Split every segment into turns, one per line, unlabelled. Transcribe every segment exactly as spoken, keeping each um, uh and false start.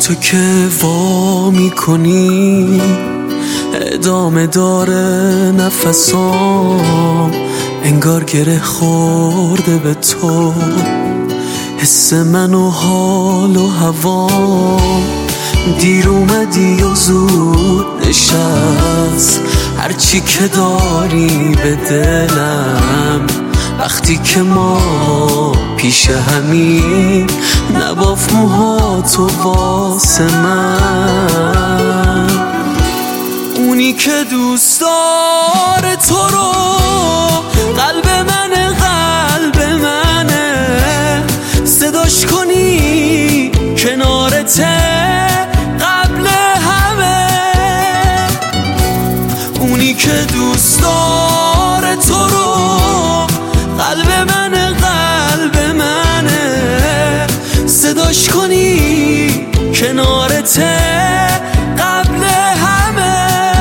تو که وا میکنی ادامه داره نفسام، انگار گره خورده به تو حس من و حال و هوام. دیر اومدی و زود نشست هرچی که داری به دلم، وقتی که ما پیش همین نباف موهاتو واسه من. اونی که دوست داره تو رو قلب منه، قلب منه، صداش کنی کنارته قبل همه. اونی که دوست داره تو رو قلب منه، قلب منه، صداش کنی کنارته قبل همه.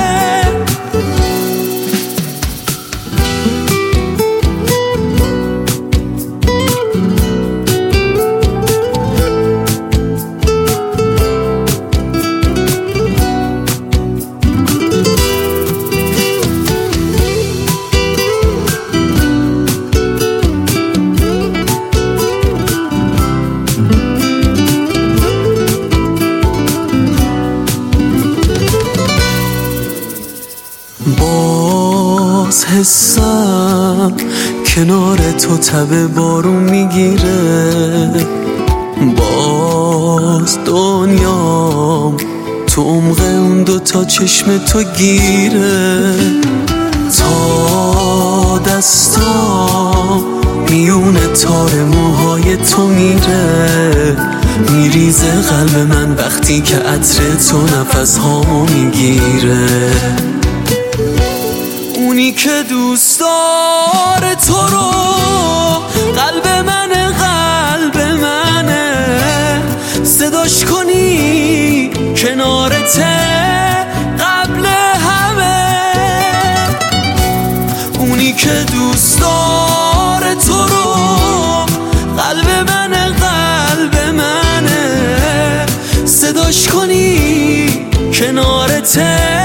باز حسم کنار تو تب بارون میگیره، باز دنیام تو عمق اون دوتا چشم تو گیره. تا دستام میونه تار موهای تو میره، میریزه قلب من وقتی که عطر تو نفس هامو میگیره. اونی که دوست داره تو رو قلب منه، قلب منه، صداش کنی کنارته قبل همه. اونی که دوست داره تو رو قلب منه، قلب منه، صداش کنی کنارته